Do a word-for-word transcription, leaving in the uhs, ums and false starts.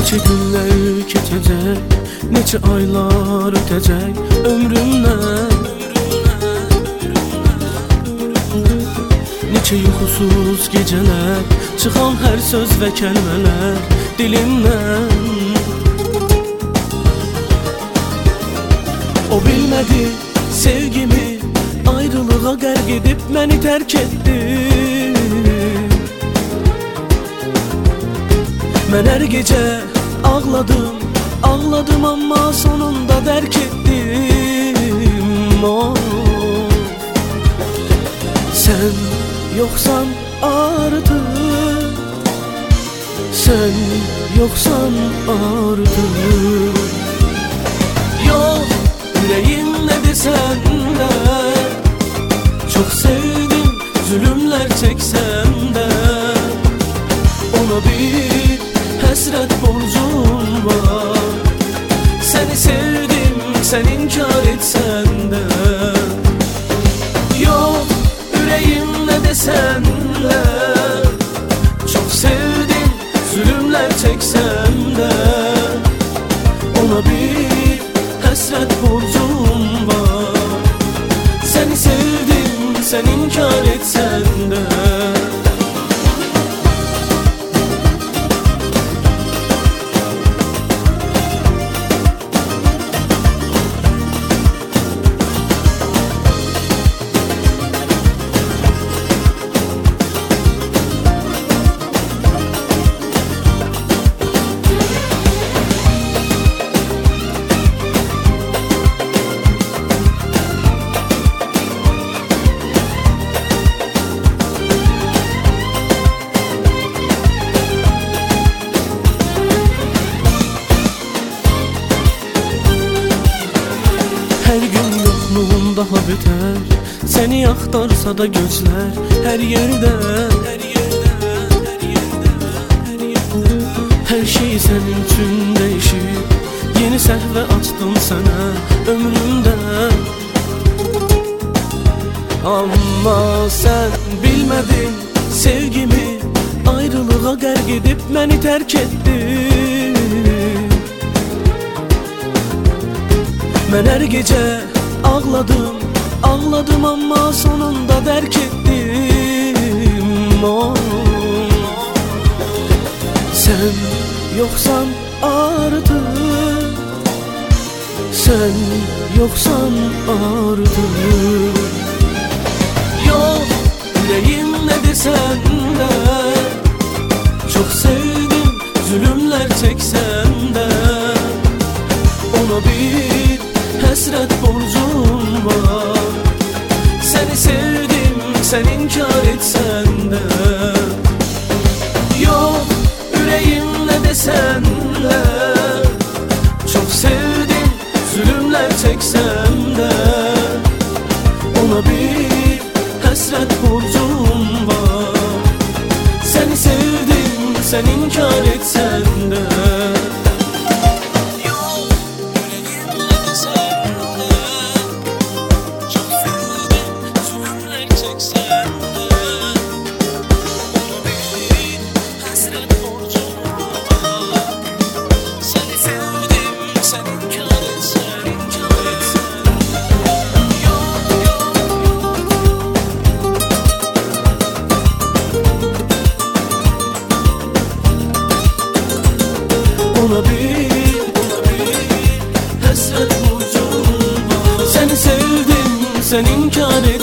Neçə günlər keçəcək, neçə aylar ötəcək ömrümdən. Neçə yuxusuz gecələr, çıxan hər söz və kəlmələr dilimdən. O bilmədi sevgimi, ayrılığa qərq edib məni tərk etdi. Mən hər gecə ağladım, ağladım amma sonunda dərk etdim. Oh. Sən yoxsan artıq, sən yoxsan artıq. Yox, ürəyim nə desən də, çox sevdim, zülümlər çəksəm də, ona bir həsrət borcum var. Səni sevdim, sən inkar etsən də. Yox, ürəyim nə desən də, çox sevdim, zülümlər çəksəm də, ona bir həsrət borcum var. Səni sevdim, sən inkar etsən də. Hər gün yoxluğum daha betər, səni axtarsa da gözlər hər yerdə, hər yerdə, hər yerdə, hər yerdə. Hər şey sənin üçün dəyişib, yeni səhvə açdım sənə ömrümdə. Amma sən bilmədin sevgimi, ayrılığa qərq edib məni tərk etdi. Mən hər gecə ağladım, ağladım amma sonunda dərk etdim. Oh. Sən yoxsan artıq, sən yoxsan artıq. Yox, ürəyim nə desən də, çox sevdim, zülümlər çəksəm də, ona bir həsrət borcum var. Səni sevdim, sən inkar etsən də. Yox, ürəyim nə desən də, çox sevdim, zülümlər çəksəm də, ona bir həsrət borcum var. Səni sevdim, sən inkar etsən də. Ona bir, ona bir həsrət borcum var. Səni sevdim, sən inkar etsən.